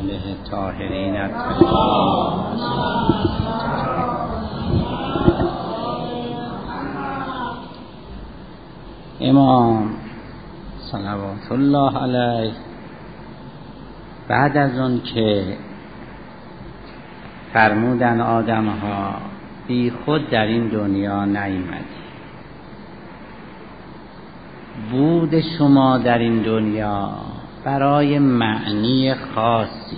آله طاهرین الطاهرین. امام صلوات الله علیه بعد از اون که فرمودن آدم ها بی خود در این دنیا نیامدی، بود شما در این دنیا برای معنی خاصی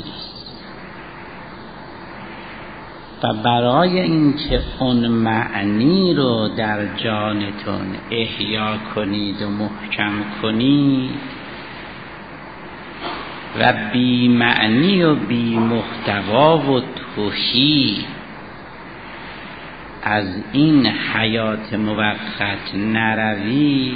و برای اینکه اون معنی رو در جانتون احیا کنید و محکم کنید و بی معنی و بی محتوا و توهی از این حیات موقت نروی،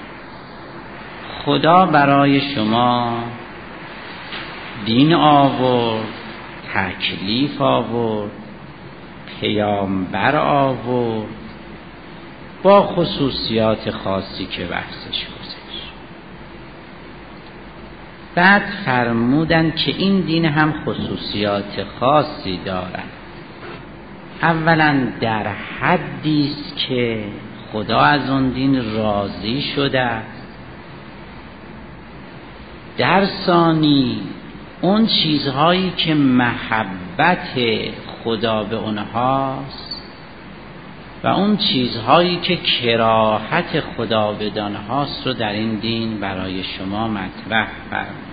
خدا برای شما دین آورد، تکلیف آورد، پیامبر آورد با خصوصیات خاصی که بحثش گذاشت. بعد فرمودن که این دین هم خصوصیات خاصی دارد. اولا در حدی است که خدا از اون دین راضی شده. در ثانی اون چیزهایی که محبت خدا به اونهاست و اون چیزهایی که کراهت خدا به آنهاست رو در این دین برای شما مطرح فرمود.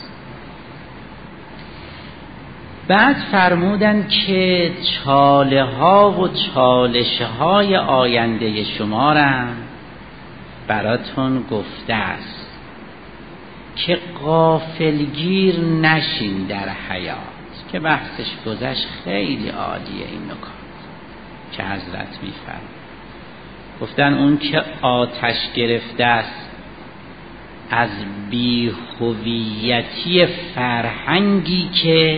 بعد فرمودن که چاله ها و چالش های آینده شما را براتون گفته است که غافلگیر نشین در حیات، که بحثش گذشت. خیلی عالیه این نکات که حضرت میفرمایند. گفتن اون که آتش گرفته است از بی‌هویتی فرهنگی که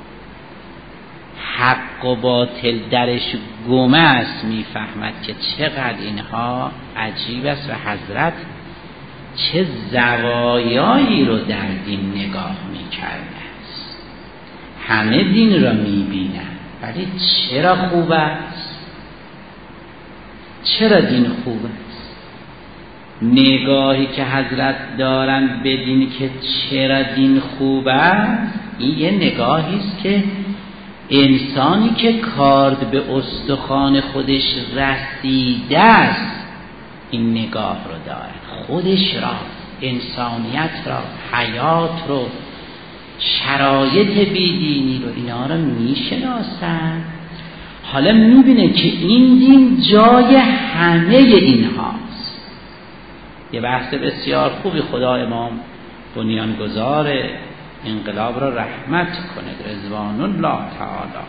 حق و باطل درش گم است، میفهمد که چقدر اینها عجیب است و حضرت چه زوایایی رو در دین نگاه میکرده است. همه دین را میبینن، ولی چرا خوب است؟ چرا دین خوب است؟ نگاهی که حضرت دارن به دین که چرا دین خوب است، این یه نگاهی است که انسانی که کارد به استخوان خودش رسیده است این نگاه رو داره. خودش را، انسانیت را، حیات رو، شرایط بیدینی رو، اینا رو میشناسن. حالا میبینه که این دین جای همه اینهاست. یه بحث بسیار خوبی خدا امام بنیانگذار انقلاب را رحمت کنه رضوان الله تعالی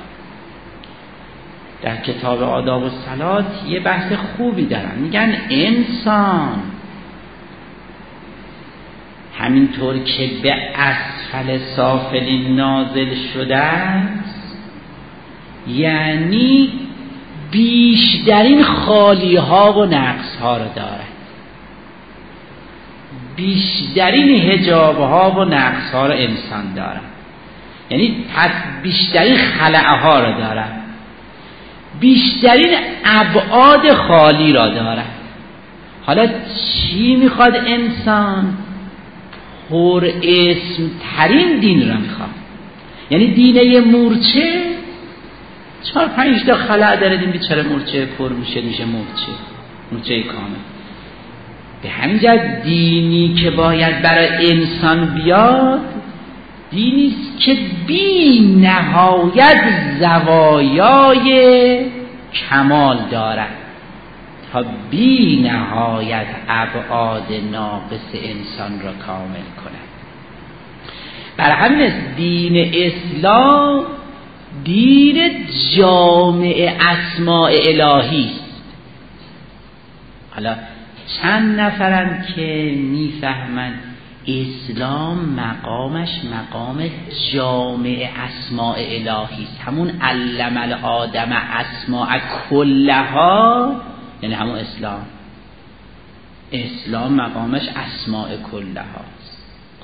در کتاب آداب الصلات یه بحث خوبی دارن. میگن انسان همینطور که به اسفل سافلین نازل شده است، یعنی بیشترین خالی ها و نقص ها رو دارد، بیشترین حجاب ها و نقص ها رو انسان دارد، یعنی پس بیشترین خلأ ها رو دارد، بیشترین ابعاد خالی را دارد. حالا چی میخواد انسان؟ پر اسم ترین دین را میخواد. یعنی دینه مورچه 4-5 تا خلأ داره، دین بیچاره مورچه پر میشه مورچه کامل. به همین جهت دینی که باید برای انسان بیاد دینیست که بی نهایت زوایای کمال دارد تا بی نهایت ابعاد ناقص انسان را کامل کند. برای همین دین اسلام دین جامع اسماء الهی است. حالا چند نفرن که میفهمن اسلام مقامش مقام جامع اسماء الهی است، همون علم الآدم اسماء کلها، یعنی همون اسلام مقامش اسماء کلها است. خب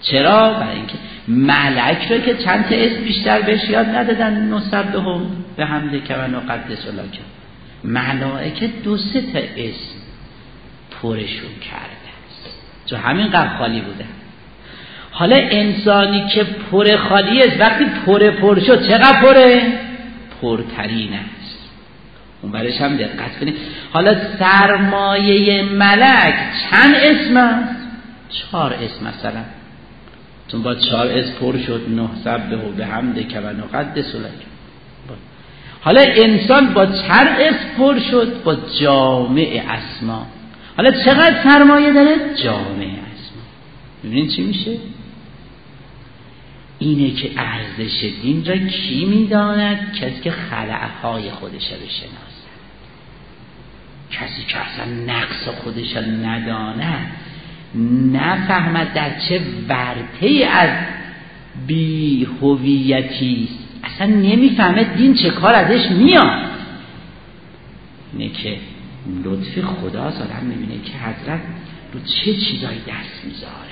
چرا؟ برای اینکه ملک رو که چند تا اسم بیشتر بهش یاد ندادن، نسبهم به حمدک و نقدس لک. ملائکه 2-3 تا اسم پرشون کرده است، تو همین قدر خالی بودن. حالا انسانی که پر خالی است وقتی پر شد چقدر پره؟ پرترین است. اون برش هم دقت کنید. حالا سرمایه ملک چند اسم است؟ 4 اسم مثلا. چون با 4 اسم پر شد، نسبه به حمدک و نقدس لک. حالا انسان با چند اسم پر شد؟ با جامع اسما. حالا چقدر سرمایه داره؟ جامع اسما. ببینید چی میشه؟ اینه که ارزش دین را کی میداند؟ کسی که خلأهای خودش رو بشناسد. کسی که اصلا نقص خودش رو نداند، نفهمد در چه ورطه‌ای از بی هویتی است، اصلا نمیفهمه دین چه کار ازش میاد. اینه که لطف خداست، آدم میبینه که حضرت رو چه چیزایی دست میذاره.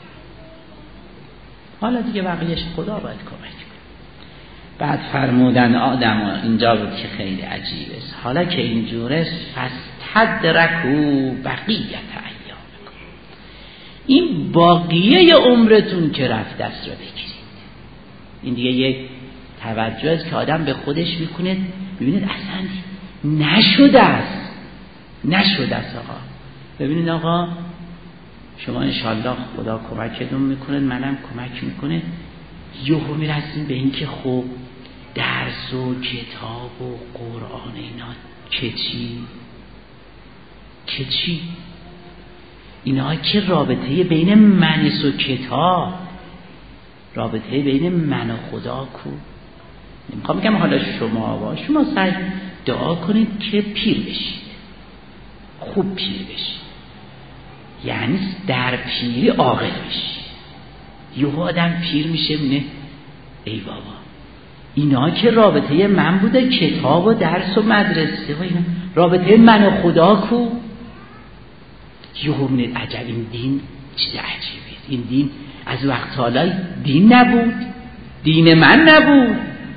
حالا دیگه بقیهش خدا باید کمک کنه. بعد فرمودن آدم اینجا بود که خیلی عجیب است. حالا که اینجوره فاستدرکوا بقیت ایامکم، این باقیه عمرتون که رفت دست رو بگیرید. این دیگه یک توجه است که آدم به خودش میکنه، ببینید اصلا نشده است آقا. ببینید آقا شما انشالله خدا کمکتون میکنه، منم کمک میکنه، یهو میرسیم به این که خب درس و کتاب و قرآن اینا که چی؟ اینا که رابطه بین من و کتاب، رابطه بین من و خدا کو. نمیخوام بگم حالا شما سعی دعا کنید که پیر بشید، خوب پیر بشید، یعنی در پیری عاقل بشید. یه آدم پیر میشه میگه ای بابا اینا که رابطه من بوده، کتاب و درس و مدرسه و اینا، رابطه من و خدا کو. یهو میگه عجب این دین چیز عجیبه. این دین از وقت حالا دین نبود، دین من نبود،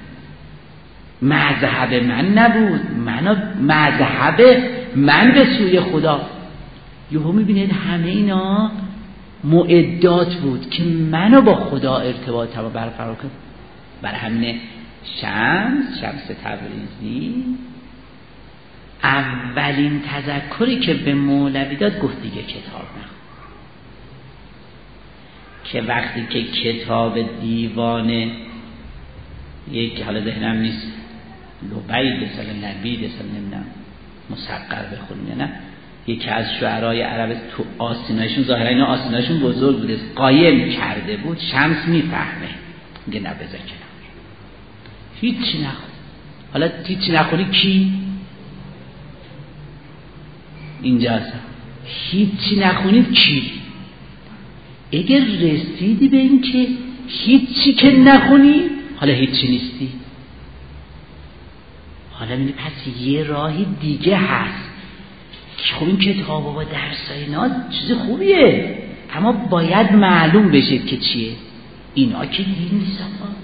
مذهب من نبود، مذهب من به سوی خدا. یهو میبینید همه اینا معدات بود که منو با خدا ارتباط برقرار کنم. برای همین شمس تبریزی اولین تذکری که به مولوی داد گفت دیگه کتاب نخون، که وقتی که کتاب دیوان یک حالا ذهنم نیست لبید مثلا نبید مثلا نمیدونم مسقر بخونیم نه، یکی از شعرهای عرب تو آستیناشون ظاهرا اینا آستیناشون بزرگ بوده قایم کرده بود، شمس میفهمه میگه نه بذار کنار هیچی نخون. حالا هیچی نخونی کی؟ اینجاست. هیچی نخونید کی؟ اگر رسیدی به این که هیچی که نخونی حالا هیچی نیستی، حالا میگه پس یه راهی دیگه هست. خب این کتاب و درسای اینا چیز خوبیه، اما باید معلوم بشه که چیه. اینا که دین نیست.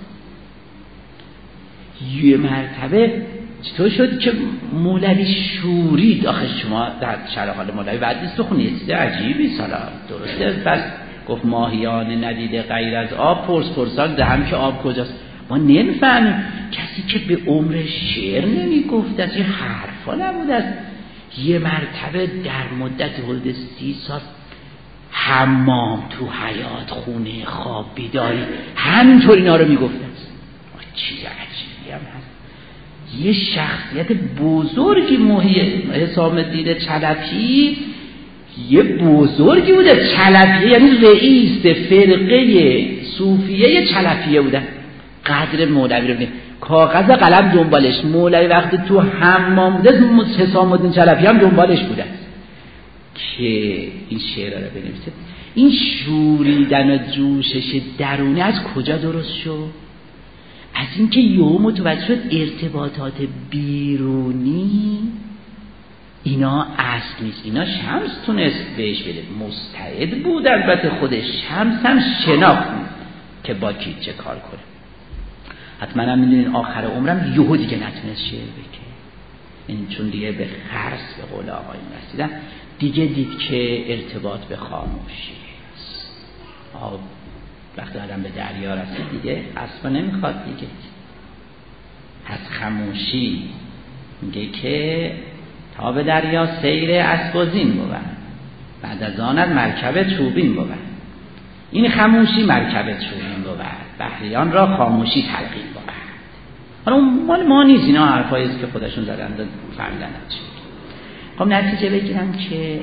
یه مرتبه چطور شد که مولوی شورید؟ آخه شما در شرح حال مولوی بعد نیست بخونی، یه چیز عجیبی سلام درسته. بس گفت ماهیان ندیده غیر از آب پرسان دهم که آب کجاست. ما نمیفهمیم. کسی که به عمر شعر نمیگفت از این حرفا نبود است. یه مرتبه در مدت حدود 30 سال حمام تو حیات خونه خواب بیداری همینطور اینا رو میگفت است. چیز عجیبی هم هست. یه شخصیت بزرگی حسام الدین چلپی یه بزرگی بوده. چلپیه یعنی رئیس فرقه صوفیه چلپیه بوده. قدر مولوی رو کاغذ قلم دنبالش، مولوی وقتی تو حمام بوده حسام الدین چلپی هم دنبالش بوده که این شعر رو بنویسه. این شوریدن و جوشش درونی از کجا درست شد؟ از اینکه یهو متوجه شد ارتباطات بیرونی اینا اصل نیست. اینا شمس تونست بهش بده، مستعد بود البته خودش، شمس هم شناخت که با کی چه کار کنه. حتما هم میدونین آخر عمرم یهو دیگه نتونست شعر بگه، این چون دیگه به خرس به قول آقایون رسیدن، دیگه دید که ارتباط به خاموشی است. وقتی آدم به دریا رسید دیگه اصلا نمیخواد دیگه، پس خاموشی میگه که تا به دریا سیر اسب و زین بود، بعد از آن مرکب چوبین بود. این خاموشی مرکب چوبین بود، بحریان را خاموشی تلقین بود. حالا اون مال ما نیست، اینا حرفایی است که خودشون زدن فهمیدن چی. خب نتیجه بگیرم که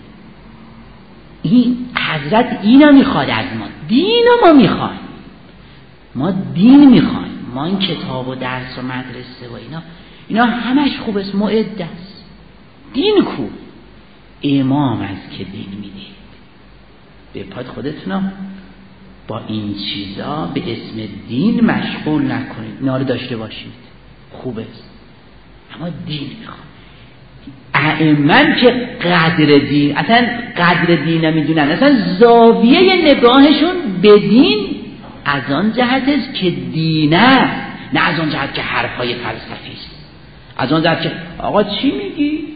این حضرت اینو میخواد از ما، دینو ما میخوایم، ما دین میخوایم، ما این کتاب و درس و مدرسه و اینا همش خوب است، معد است. دین کو؟ امام از که دین میدید. به پاد خودتونو با این چیزا به اسم دین مشغول نکنید، اینا رو داشته باشید، خوب است، اما دین میخواد. ائمه که قدر دین، اصلا قدر دین نمیدونن، اصلا زاویه نگاهشون به دین از آن جهت است که دینه، نه از آن جهت که حرفای فلسفی است، از آن جهت که آقا چی میگی؟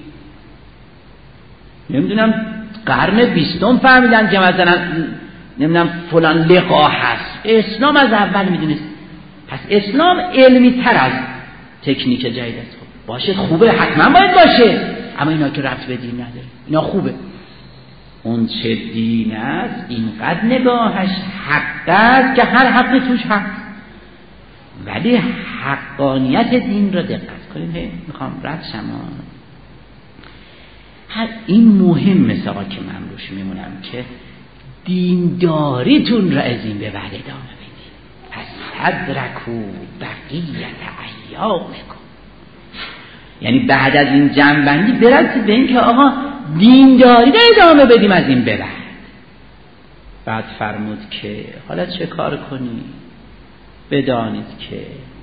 نمیدونم قرن 20 فهمیدن که مثلا نمیدونم فلان لقا هست. اسلام از اول میدونست، پس اسلام علمی تر از تکنیک جدید است. باشه خوبه، حتما باید باشه، اما اینا که ربط به دین نداره، اینا خوبه. اون چه دین است اینقدر نگاهش حق است که هر حقی توش هست، ولی حقانیت دین را دقت کنید. میخوام رد شما این مهم مثلا که من روش میمونم که دینداریتون را از این به بعد ادامه بدید. پس صدرکو بقیت ایامکم، یعنی بعد از این جمع‌بندی برسید به این که آقا دینداری را ادامه بدیم از این به بعد. بعد فرمود که حالا چه کار کنی؟ بدانید که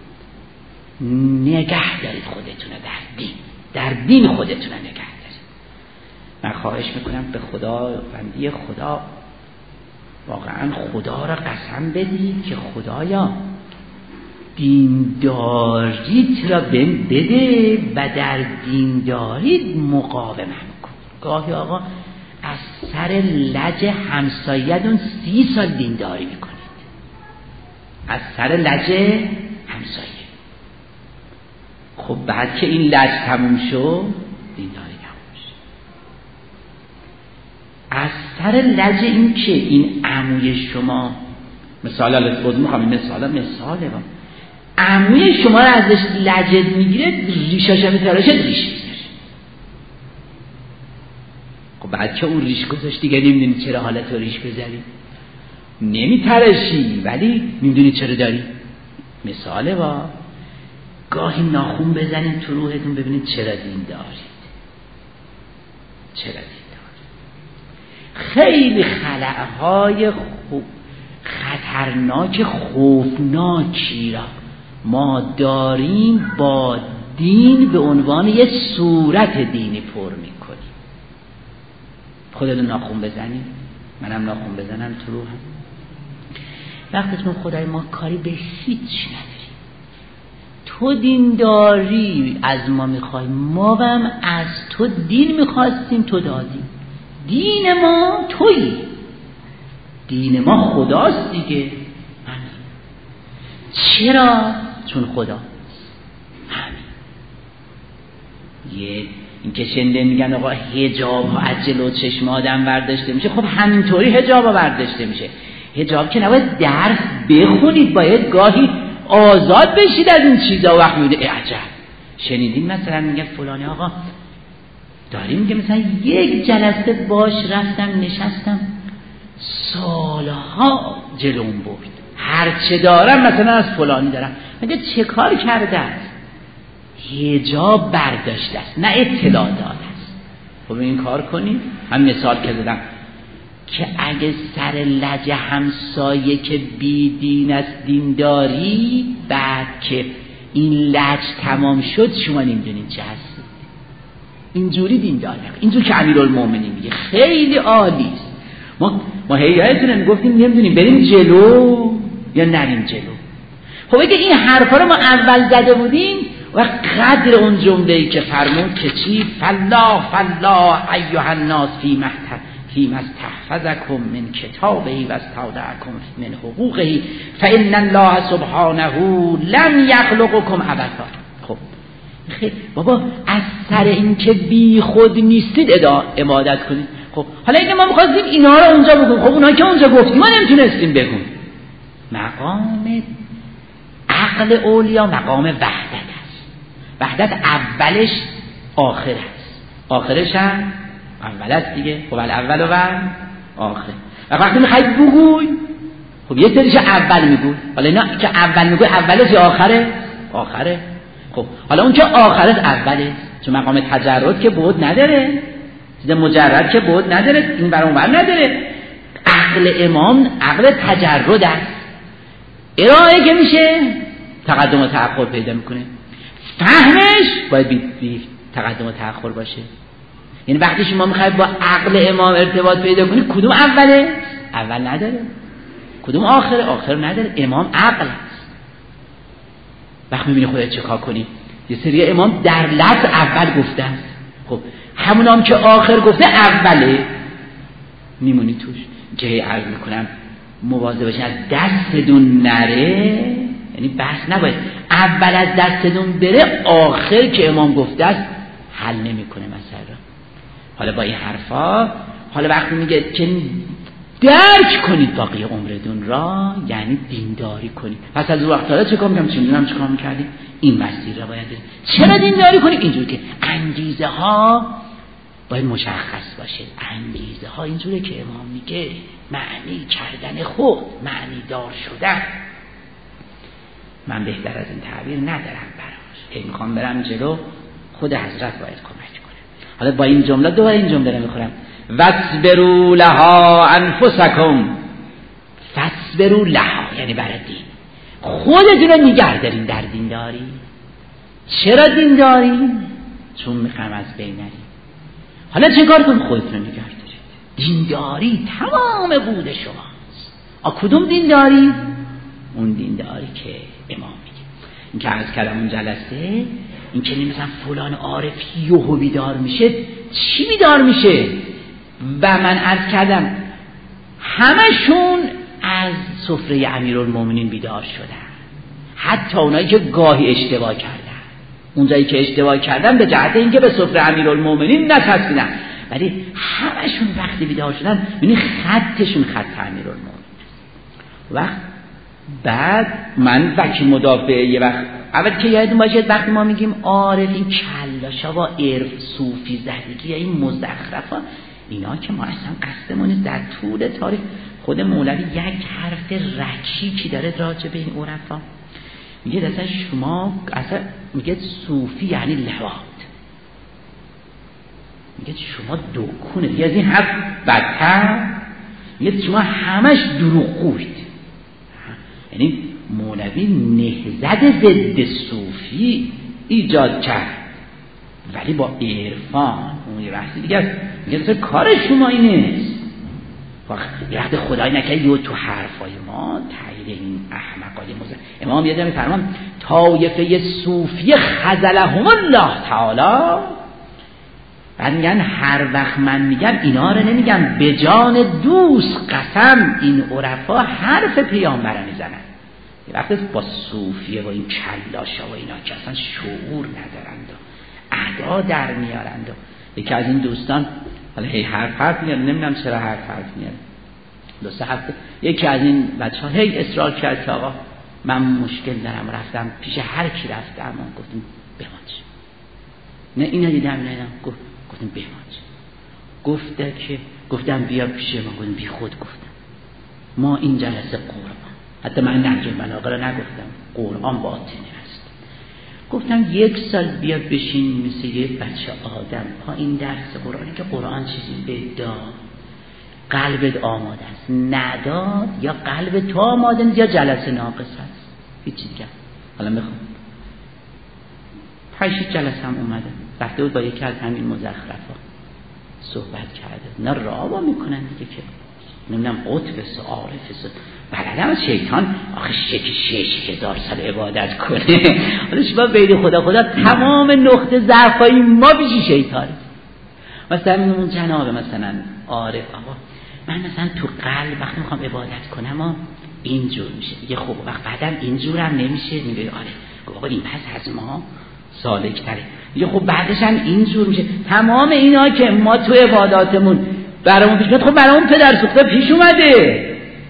نگه دارید خودتون در دین خودتون نگه دارید. من خواهش میکنم به خدا بندی خدا، واقعا خدا را قسم بدید که خدایا دینداریت را بده و در دینداریت مقاومت کن. گاهی آقا از سر لج همسایه‌تون 30 سال دینداری میکنید، از سر لج همسایه. خب بعد که این لج تموم شد دینداری تموم شد. از سر لج این که این عموی شما مثال الاسبوز میخوام مثاله با عموی شما رو ازش لجت میگیره، ریشاش هم میتراشد، ریش میذاره. خب بعد که اون ریش گذاشت دیگه نمیدونی چرا حالت رو ریش بذاری، نمیتراشی ولی میدونی چرا داری. مثاله با گاهی ناخون بزنید تو روحتون ببینید چرا دین دارید، چرا دین دارید. خیلی خلأهای خطرناک خوفناکی را ما داریم با دین به عنوان یه صورت دینی پر میکنیم. خودتون ناخون بزنید، منم ناخون بزنم تو روحم. وقتتون خدای ما کاری به هیچ نداریم. تو دین داری از ما میخوای، ما هم از تو دین میخواستیم، تو دادیم. دین ما تویی، دین ما خداست دیگه. چرا؟ چون خدا. همین. این که شنده میگن آقا حجاب ها از جلو چشم آدم برداشته میشه. خب همینطوری حجاب ها برداشته میشه. حجاب که نباید درس بخونید، باید گاهی آزاد بشید از این چیزا. وقت میده عجب شنیدین مثلا میگه فلانی آقا داریم، میگه مثلا یک جلسه باش رفتم نشستم، سالها جلوم برد، هرچه دارم مثلا از فلانی دارم. میگه چه کار کرده است؟ حجاب برداشته است، نه اطلاع داده است. خب این کار کنیم. هم مثال که زدم که اگه سر لج همسایه که بی دین است دینداری، بعد که این لج تمام شد شما نمیدونید چه هست. اینجوری دینداری نکن. اینجوری که امیرالمومنین میگه خیلی عالی است. ما هیئتون میگفتیم نمیدونیم بریم جلو یا نریم جلو. خب اگه این حرفا رو ما اول زده بودیم و قدر اون جمله‌ای که فرمود که چی فلا ایها الناس فیما استحفظکم من کتابه و استودعکم من حقوقه فان الله سبحانه لم یخلقکم عبثا. خب خیلی بابا از سر این که بی خود نیستید عبادت کنید. خب حالا اگه ما می‌خواستیم اینا رو اونجا بگیم، خب اونها که اونجا گفتیم ما نمیتونستیم بگیم. مقام عقل اولیا مقام وحدت است. وحدت اولش آخر است، آخرش هم اول است دیگه. خب اول و آخر. و وقتی میخواید بگوی خب یه سریش اول میگوی، حالا اینا که اول میگوی اولش یا آخره؟ آخره. خب حالا اون که آخرش اوله، چون مقام تجرد که بود نداره، چیز مجرد که بود نداره، این برام ور نداره. عقل امام عقل تجرد است. ارائه که میشه تقدم و تأخر پیدا میکنه، فهمش باید بی تقدم و تأخر باشه. یعنی وقتی شما میخواید با عقل امام ارتباط پیدا کنید کدوم اوله؟ اول نداره. کدوم آخره؟ آخر نداره. امام عقل است. وقتی میبینی خودت چیکار کنی؟ یه سری امام در لفظ اول گفته است، خب همون هم که آخر گفته اوله میمونی توش. که عرض میکنم مواظب باشین از دستتون نره، یعنی بحث نباید اول از دستتون بره آخر که امام گفته است حل نمیکنه مسئله. حالا با این حرفا حالا وقتی میگه که درک کنید باقی عمرتون را، یعنی دینداری کنید. پس از اون وقت حالا چه کار میکنم؟ چه میدونم چه کار میکردیم؟ این مسیر را باید چرا دینداری کنید؟ اینجوری که انگیزه ها باید مشخص باشه. انگیزه ها اینجوره که امام میگه معنی کردن خود، معنی دار شدن. من بهتر از این تعبیر ندارم براش که میخوام برم جلو، خود حضرت باید کمک کنه. حالا با این جمله دوباره این جمله رو میخورم وَاصْبِرُوا لَهَا أَنفُسَكُمْ. فَاصْبِرُوا لَهَا یعنی برای دین خودتون رو نگه دارین در دینداری. چرا دینداری؟ چون میخوام از بین نریم. حالا چه کار کنم؟ خودتون رو نگه دارید. دینداری تمام بود شماست. کدوم دینداری؟ اون دینداری که امام میگه. این که عرض کردم اون جلسه، این که مثلا فلان عارف یهو بیدار میشه. چی بیدار میشه؟ و من عرض کردم همشون از سفره امیرالمومنین بیدار شدن، حتی اونایی که گاهی اشتباه کردن. اونجایی که اشتباه کردن به جهت اینکه به سفره امیرالمومنین نچسبیدن، ولی همشون وقتی بیدار شدن یعنی خطشون خط امیرالمومنین. وقت بعد من وکیل مدافع یه وقت اول که یادتون باشه وقتی ما میگیم عارف این کلاشا با عرف صوفی زدگی یا این مزخرفا، اینا که ما اصلا قصدمون در طول تاریخ خود مولوی یک حرف رکیکی داره راجع به این عرفا. میگه اصلا شما اصلا میگه صوفی یعنی لواط، میگه شما دکونه دیگه از این حرف بدتر، میگه شما همش دروغگویید. یعنی مولوی نهضت ضد صوفی ایجاد کرد ولی با عرفان. اون یه بحثی دیگه است. میگه کار شما اینه، وقت خدای نکنه یه تو حرفای ما تایید این احمقای امام یه جا میفرمان طایفه صوفی خذلهم الله تعالی. بعد میگن هر وقت من میگم اینا رو نمیگم به جان دوست قسم، این عرفا حرف پیامبر میزنن. یه وقت با صوفیه و این کلاشا و اینا که اصلا شعور ندارند و ادا در میارند. یکی از این دوستان حالا هی حرف میاره، نمیدونم چرا حرف میاره، 2-3 هفته یکی از این بچه‌ها هی اصرار کرد که آقا من مشکل دارم، رفتم پیش هر کی رفتم گفتیم بمانج، نه اینا دیدم نه گفتیم بمانج، گفته که گفتم بیا پیش ما، گفتیم بی خود گفتم ما این جلسه قرآن، حتی من نهج البلاغه رو نگفتم، قرآن باطنی است، گفتم 1 سال بیا بشین مثل یه بچه آدم پایین درس قرآنی که قرآن چیزی به داد، قلبت آماده است، نداد یا قلب تو آماده نیست یا جلسه ناقص است، هیچ چیز دیگه. حالا میخوام 5 جلسه هم اومده رفته بود با یکی از همین مزخرفا صحبت کرده. اینا رابا میکنن دیگه که نمیدونم قطبس و عارفس، بلدم از شیطان آخه 6000 سال عبادت کنه. حالا شما بین خدا تمام نقطه ضعفای ما بیشی شیطانه. مثلا اون جناب مثلا عارف آقا من مثلا تو قلب وقتی میخوام عبادت کنم اینجور میشه، میگه خب وقت بعدم اینجور هم نمیشه، میگه آره آقا این پس از ما سالک تره، میگه خب بعدش هم اینجور میشه. تمام اینا که ما تو عباداتمون برامون پیش میاد، خب برامون پدر سوخته پیش اومده.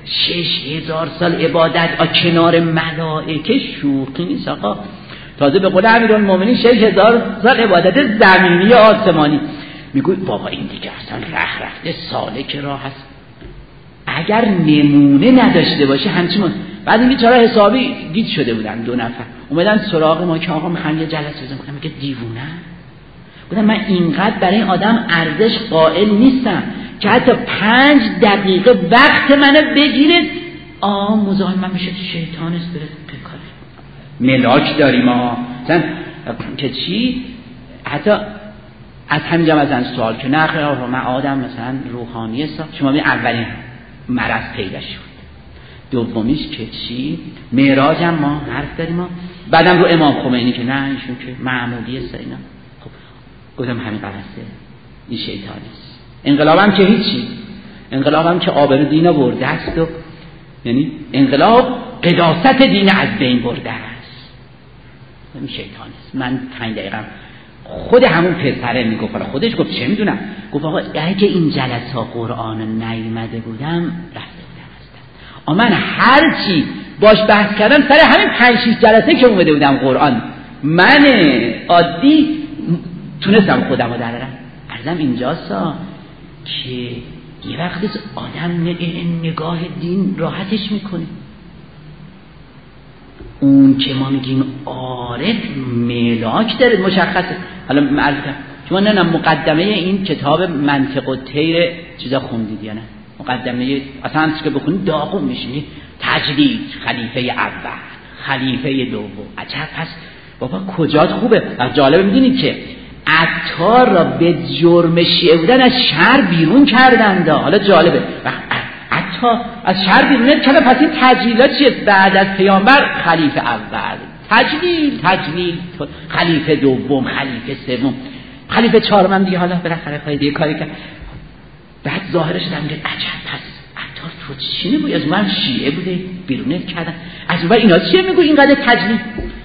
6000 سال عبادت کنار ملائکه شوخی نیست آقا. تازه به قول امیرالمومنین 6000 سال عبادت زمینی آسمانی. میگوی بابا این دیگه اصلا رفته سالک راه هست. اگر نمونه نداشته باشه همچنان. بعد این بیچاره حسابی گیج شده بودن 2 نفر اومدن سراغ ما که آقا میخوام یه جلسه بزنم. میگه دیوونه؟ گفتم من اینقدر برای این آدم ارزش قائل نیستم که حتی 5 دقیقه وقت منو بگیره. مزاحم میشه تو شیطان است بره بکاره. ملاک داریم مثلا که چی؟ حتی از همینجا مثلا سوال که نه خیلی من آدم مثلا روحانی هستم. شما می اولین مرض پیدا شد، دومیش که چی؟ معراج هم ما حرف داریم بعدم رو امام خمینی که نه ایشون که معمولی است اینا. خب گفتم همین قرصه این شیطان است. انقلابم که هیچی، انقلابم که آبرو دینو برده است و یعنی انقلاب قداست دین از بین برده است. این شیطان است. من 5 دقیقه خود همون پسره میگفت، خودش گفت چه میدونم، گفت آقا اگه این جلسه قرآن نیامده بودم رفته بودم هستم. من هر چی باش بحث کردم سر همین 5-6 جلسه که اومده بودم قرآن من عادی تونستم خودم رو درارم. عرضم اینجاستا که یه وقتی آدم نگاه دین راحتش میکنه. اون که ما میگیم عارف ملاک داره مشخصه. حالا معرفت شما نه مقدمه این کتاب منطق الطیر چیزا خوندید یا نه؟ مقدمه اصلا که بخونید داغون میشینی. تجدید خلیفه اول، خلیفه دوم. عجب پس بابا کجات خوبه. جالبه میدونید که عطار را به جرم شیعه بودن از شهر بیرون کردند. حالا جالبه عطار از شهر بیرون کردن. پس این تجلیلات چیه؟ بعد از پیامبر خلیفه اول، تجلیل خلیفه دوم، خلیفه سوم، خلیفه چهارم هم دیگه حالا بالاخره فایده کاری کرد. بعد ظاهرش هم میگه عجب پس عطار تو چی میگوی؟ از من شیعه بوده بیرونت کردن. از اون اینا چیه میگوی اینقدر تجلیل؟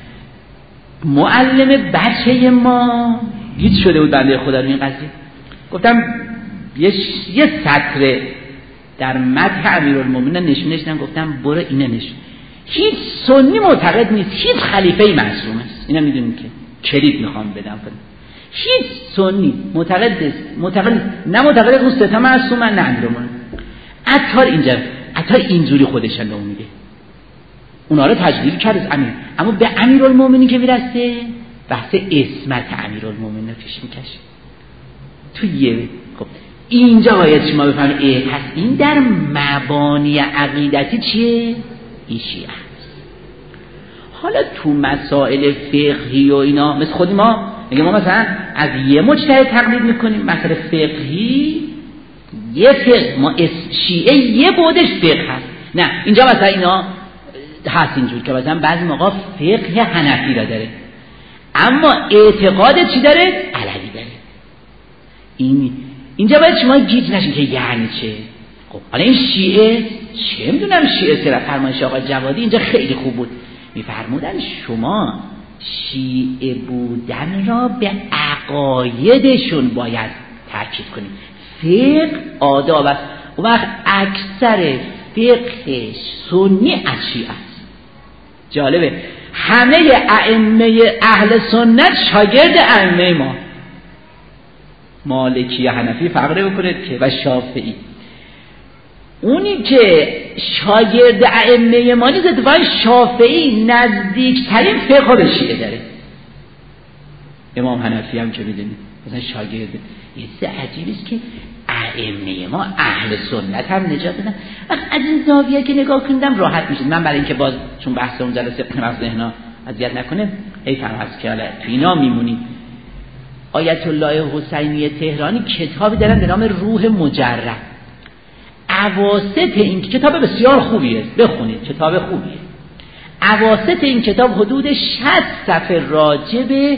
معلم بچه ما گیج شده بود بنده خدا رو این قضیه. گفتم یه سطر در مدح امیرالمومنین نشونش گفتم برو اینه نشون. هیچ سنی معتقد نیست هیچ خلیفه معصوم است. اینا میدونید که کلید میخوام بدم. هیچ سنی معتقد نه معتقد اون سه تا معصومن نه امیرالمومنین. عطار اینجوری خودش رو میگه. اونا رو تجلیل کرد امیر، اما به امیرالمومنین که میرسه بحث اسمت امیرالمومنین رو پیش میکشه. تو خب اینجا باید شما بفهمید پس این در مبانی عقیدتی چیه؟ این شیعه است. حالا تو مسائل فقهی و اینا مثل خود ما میگه ما مثلا از یه مجتهد تقلید میکنیم. مسئله فقهی یه فقه ما شیعه یه بودش فقه هست. نه اینجا مثلا اینا هست اینجور که مثلا بعضی موقع فقه حنفی را داره اما اعتقاد چی داره؟ علوی داره. اینجا باید شما گیج نشین که یعنی چه. خب حالا این شیعه چه میدونم شیعه سر فرمایش آقا جوادی اینجا خیلی خوب بود. میفرمودن شما شیعه بودن را به عقایدشون باید تاکید کنید. فقه آداب است. و وقت اکثر فقه سنی از شیعه است. جالبه همه ائمه اهل سنت شاگرد ائمه ما، مالکی حنفی فرق بکنید که و شافعی. اونی که شاگرد ائمه ما نیست اتفاقا شافعی نزدیکترین فقه به شیعه داره. امام حنفی هم که میدونید مثلا شاگرد. یه چیز عجیبی است که ائمه ما اهل سنت هم نجات دادن. وقت از این زاویه که نگاه کردم راحت میشید. من برای اینکه باز چون بحث اون جلسه مغز ذهنا اذیت نکنه حیفم هست که حالا تو اینا میمونیم. آیت الله حسینی تهرانی کتابی دارن به نام روح مجرد. اواسط این کتاب بسیار خوبیه، بخونید، کتاب خوبیه. اواسط این کتاب حدود 60 صفحه راجع به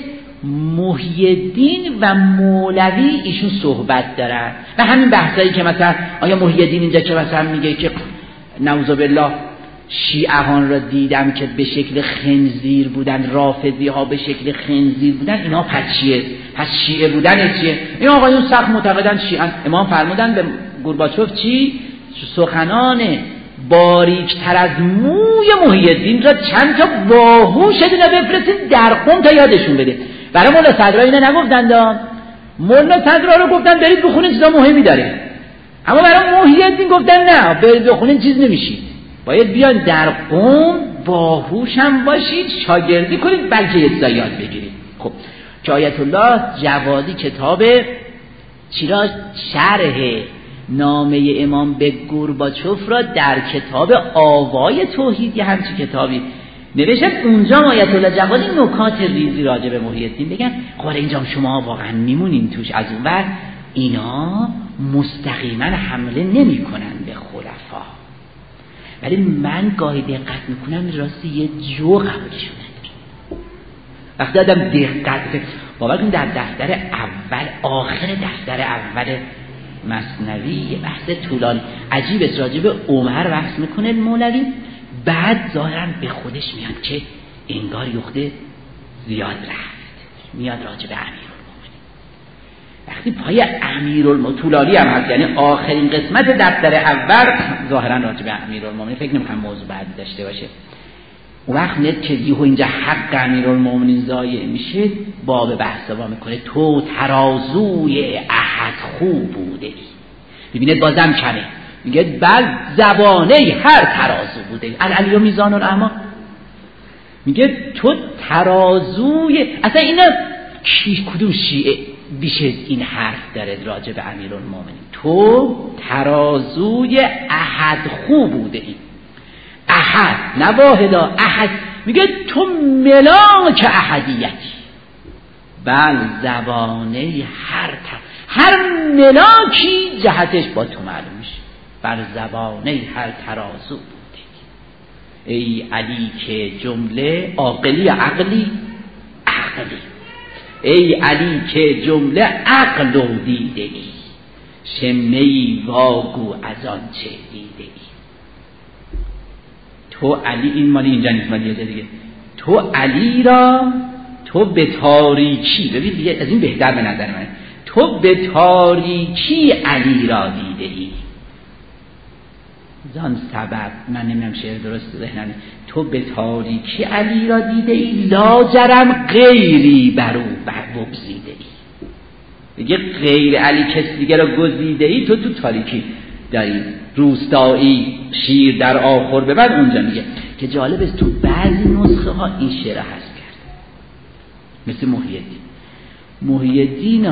محی الدین و مولوی ایشون صحبت دارن و همین بحثایی که مثلا آیا محی الدین اینجا که مثلا میگه که نعوذ بالله شیعهان را دیدم که به شکل خنزیر بودن، رافضی ها به شکل خنزیر بودن، اینا پس چیه؟ پس شیعه بودن چیه؟ این آقایون سخت معتقدن شیعه. امام فرمودن به گورباچوف چی؟ سخنان باریکتر از موی محی الدین را چند تا باهوش دینا بفرستید در قم تا یادشون بده. برای مولا صدرا اینو نگفتن، مولا صدرا رو گفتن برید بخونید چیزا مهمی داره، اما برای محی الدین گفتن نه برید بخونید چیز نمیشید، باید بیان در قم باهوش هم باشید، شاگردی کنید، بلکه یه چیزا یاد بگیرید. خب که آیت الله جوادی کتاب چرا شرح نامه امام به گورباچوف را در کتاب آوای توحید یه همچین کتابی نوشتن. اونجا آیت الله جوادی نکات ریزی راجع به محی الدین بگن. خب اینجا شما واقعا میمونین توش، از اون ور اینا مستقیما حمله نمی کنن به خلفا، ولی من گاهی دقت میکنم راستی یه جو قبولشون نداره. وقتی آدم دقت باور کن در دفتر اول، آخر دفتر اول مثنوی یه بحث طولانی عجیب است راجع به عمر بحث میکنه مولوی، بعد ظاهرا به خودش میاد که انگار یخته زیاد رفت، میاد راجع به امیرالمومنین. وقتی پای امیرالمومنین طولانی هم هست، یعنی آخرین قسمت دفتر اول ظاهرا راجع به امیرالمومنین، فکر نمی‌کنم موضوع بعدی داشته باشه. اون وقت میاد که یهو اینجا حق امیرالمومنین ضایع میشه، باب بحث وا میکنه تو ترازوی احد خوب بوده ای. ببینید بازم کمه، میگه بل زبانه هر ترازو بوده ای. العلی و میزان الاعمال میگه تو ترازوی، اصلا اینا کدوم شیعه بیشه این حرف داره راجع به امیرالمومنین؟ تو ترازوی احد خوب بوده ای. احد نه واحدا، احد میگه تو ملاک احدیتی. بل زبانه هر ملاکی جهتش با تو معلوم میشه. بر زبانه هر ترازو بوده ای علی که جمله عاقلی عقلی عقلی، ای علی که جمله عقل و دیده ای، شمه‌ای واگو از آن چه دیده ای. تو علی، این مالی اینجا نیست، مالی یه دیگه. تو علی را تو به تاریکی، ببین دیگه از این بهتر به نظر من، تو به تاریکی علی را دیده ای. زان سبب من نمیدونم شعر درست ذهنمه، تو به تاریکی علی را دیده ای، لاجرم غیری بر او بگزیده ای. دیگه غیر علی کسی دیگه را گزیده ای، تو تاریکی داری. روستایی شیر در آخر ببر اونجا میگه که جالب است تو بعضی نسخه ها این شعر هست کرد، مثل محی الدین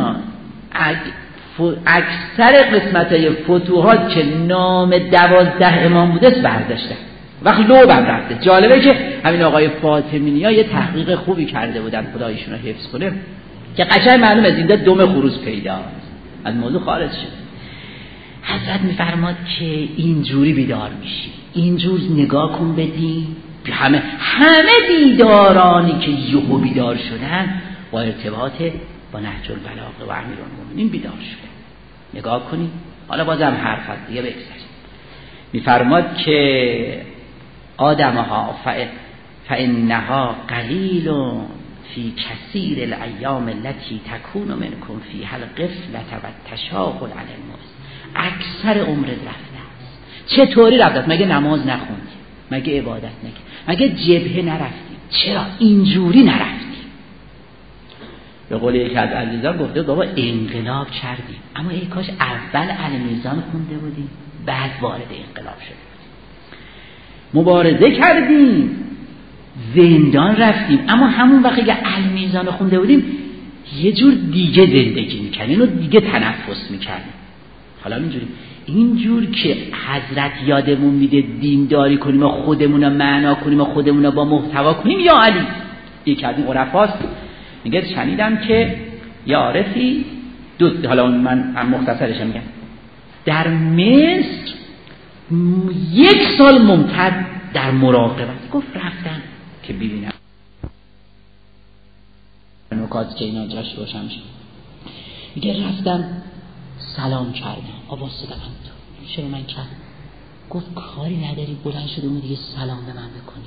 اکثر قسمت های فتوحات که نام 12 امام بوده برداشتن، وقت لو رفته. جالبه که همین آقای فاطمی ها یه تحقیق خوبی کرده بودن، خدا ایشون رو حفظ کنه، که قشنگ معلوم از اینجا دم خروس پیدا از موضوع خارج شد. حضرت میفرماد که اینجوری بیدار میشی، اینجور نگاه کن بدین. همه دیدارانی که یهو بیدار شدن با ارتباط با نهج البلاغه و امیرالمومنین بیدار شدن. نگاه کنید. حالا بازم حرف هست دیگه بگذاریم. میفرماد که آدمها فانها قلیل فی کثیر الایام التي تکون منکم فیها الغفلة و التشاغل علی الموت. اکثر عمرت رفته است. چطوری رفته است؟ مگه نماز نخوندی؟ مگه عبادت نکردی؟ مگه جبهه نرفتی؟ چرا اینجوری نرفتی؟ به قول یکی از عزیزان گفته بابا انقلاب کردیم، اما ای کاش اول المیزان خونده بودیم بعد وارد انقلاب شدیم. مبارزه کردیم، زندان رفتیم، اما همون وقتی که المیزان خونده بودیم یه جور دیگه زندگی میکردیم و دیگه تنفس میکردیم. حالا اینجور که حضرت یادمون میده دینداری کنیم و خودمون رو معنا کنیم و خودمون رو با محتوا کنیم، یا علی یکی از این عرفاست میگه شنیدم که یه عارفی حالا من مختصرش میگم، در مصر 1 سال ممتد در مراقبت. گفت رفتم که ببینم نکات که اینا جاش روشن میشه. میگه رفتم سلام کردم، آواز دادم تو چرا من کردم؟ گفت کاری نداری بلند شده اون دیگه سلام به من بکنی؟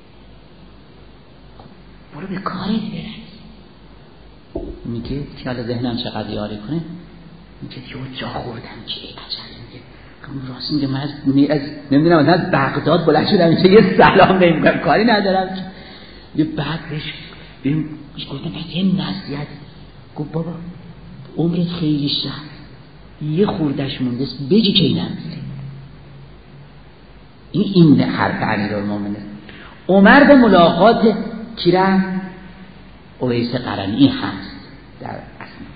برو به کاری برس. میگه که حالا ذهنم چقدر یاری کنه، میگه یه جا خوردم که عجب. میگه راست میگه من از نمیدونم از بغداد بلند شدم اینجا یه سلام نمیگم، کاری ندارم. یه بعد بهش گفتم پس یه نصیحت. گفت بابا عمرت خیلی شد، یه خوردش مونده است، بگی که اینم این حرف امیرالمومنین. عمر به ملاقات کی رفت؟ اویس قرنی. این هست در اسناد،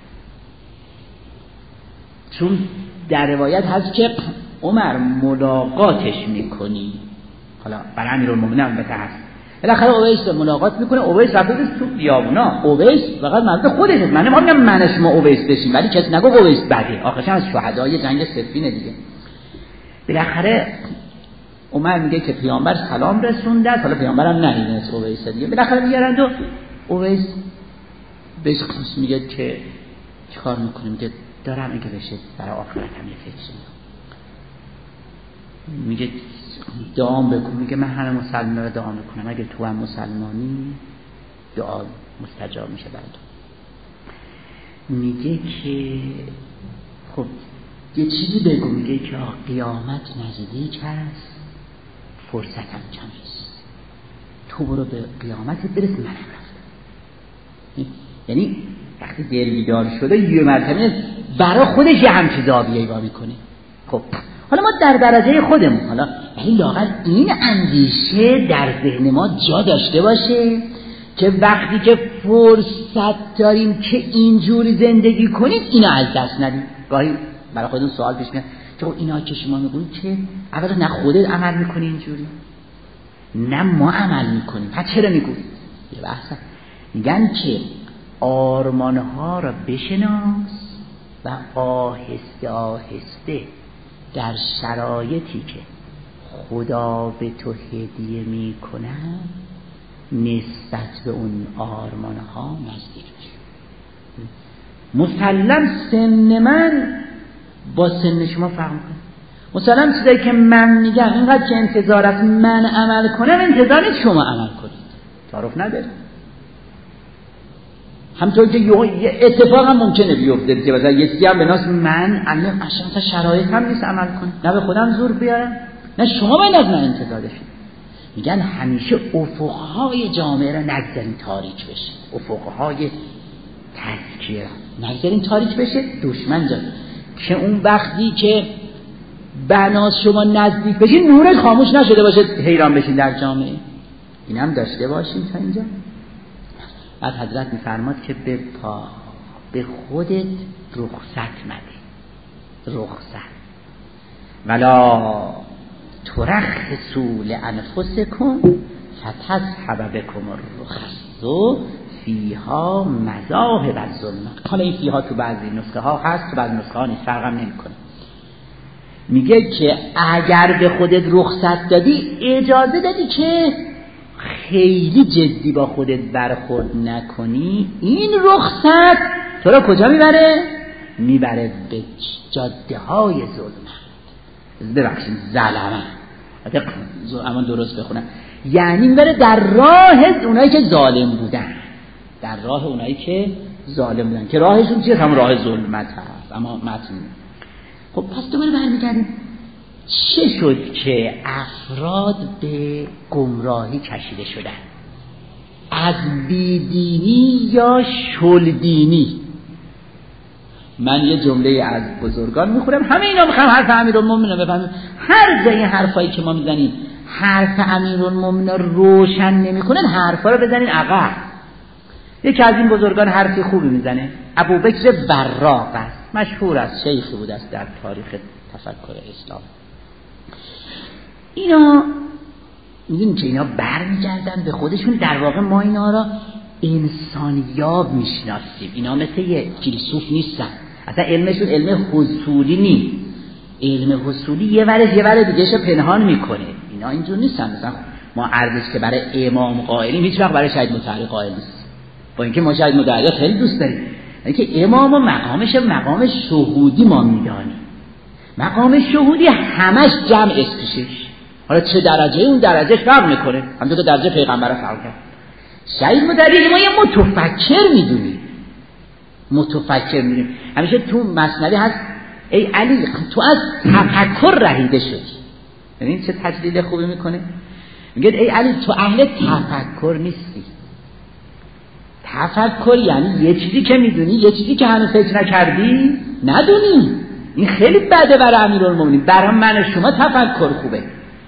چون در روایت هست که عمر ملاقاتش میکنی. حالا برای امیرالمومنین البته هست. بالاخره اویس ملاقات میکنه. اویس رفته تو بیابونا. اویس فقط مرد خودشه. من نمیگم من شما اویس بشیم، ولی کسی نگو اویس بده. آخرش از شهدای جنگ صفین دیگه. بالاخره عمر میگه که پیامبر سلام رسونده است. حالا پیامبرم نمیدونه اویس دیگه. بالاخره میگردن و اویس بهش میگه که چیکار میکنی؟ میگه دارم اگه بشه برای آخرت هم یه فکر میگه دعام بکن. میگه من همه مسلمان رو دعا میکنم، اگه تو هم مسلمانی دعا مستجاب میشه برای تو. میگه که خب یه چیزی بگو. میگه که قیامت نزدیک هست، فرصتم کم است، تو برو به قیامت برس، منم رفتم. یعنی وقتی دل بیدار شده یه مرتبه برای خودش یه همچی زاویه‌ای با میکنه. خب حالا ما در درجه خودمون، حالا ولی لااقل این اندیشه در ذهن ما جا داشته باشه که وقتی که فرصت داریم که اینجوری زندگی کنیم اینو از دست ندیم. گاهی برای خودمون سوال پیش میاد که اینا که شما میگوید که اولا نه خودت عمل میکنی اینجوری، نه ما عمل میکنیم، پس چرا میگوید؟ یه بحث میگن که آرمانها را بشناس و آهسته آهسته در شرایطی که خدا به تو هدیه می کند نسبت به اون آرمانها نزدیک بشی. مسلم سن من با سن شما فرق میکنه. مسلم چیزایی که من میگم اینقدر که انتظار است من عمل کنم، انتظار نیست شما عمل کنید. تعارف نداره. همطور که یه اتفاق هم ممکنه بیفته که مثلا یکی هم به ناس من الان اصلا شرایط هم نیست عمل کنه، نه به خودم زور بیارم نه شما باید از من انتظار داشتید. میگن همیشه افقهای جامعه را نگذارین تاریک بشه، افقهای تزکیه را نگذارین تاریک بشه. دشمن جان که اون وقتی که بناس شما نزدیک بشین نورش خاموش نشده باشه حیران بشین در جامعه. اینم داشته باشین تا اینجا. بعد حضرت میفرماد که به خودت رخصت مده، رخصت ولا ترخصوا لانفسکم فتذهب بکم الرخص فیها مذاهب الظلم. حالا این فیها تو بعضی نسخه ها هست، تو بعضی نسخه ها نیست، فرقم نمیکنه. میگه که اگر به خودت رخصت دادی، اجازه دادی که خیلی جدی با خودت برخورد نکنی، این رخصت تو را کجا میبره؟ میبره به جاده های ظلمت. ببخشید ظلمه، اما درست بخونم، یعنی میبره در راه اونایی که ظالم بودن، در راه اونایی که ظالم بودن که راهشون چیه؟ هم راه ظلمت هست. اما متن خب پس دوباره برمیگردیم چه شد که افراد به گمراهی کشیده شدن؟ از بیدینی یا شلدینی؟ من یه جمله از بزرگان میخورم، همه اینا میخوام حرف امیرالمومنین رو بفهمیم. هر جای حرفایی که ما میزنیم حرف امیرالمومنین روشن نمیکنن، حرفا رو بزنین عقب. یکی از این بزرگان حرفی خوبی میزنه، ابوبکر براق است، مشهور است، شیخی بود است در تاریخ تفکر اسلام. اینا میدونیم که اینا برمیگردن به خودشون. در واقع ما اینا را انسانیاب میشناسیم. اینا مثل یه فیلسوف نیستن، اصلا علمشون علم حصولی نیست. علم حصولی یه ور دیگهشو پنهان میکنه. اینا اینجور نیستن. مثلا ما ارزش که برای امام قائلیم هیچ وقت برای شهید مطهری قائل نیست، با اینکه ما شهید مطهری خیلی دوست داریم، اینکه امام و مقامش مقام شهودی ما میدانیم. مقام شهودی همش جمع اسمشه. حالا چه درجه اون درجه فرق میکنه، همونطور که درجه پیغمبر فرق کرد. شهید مطهری ما یه متفکر میدونیم، متفکر میدونیم. همیشه تو مثنوی هست ای علی تو از تفکر رهیده شدی. ببین چه تجلیل خوبی میکنه، میگه ای علی تو اهل تفکر نیستی. تفکر یعنی یه چیزی که میدونی، یه چیزی که هنوز فکر نکردی ندونی. این خیلی بده برای امیرالمومنین. برای من و شما تفکر خوبه.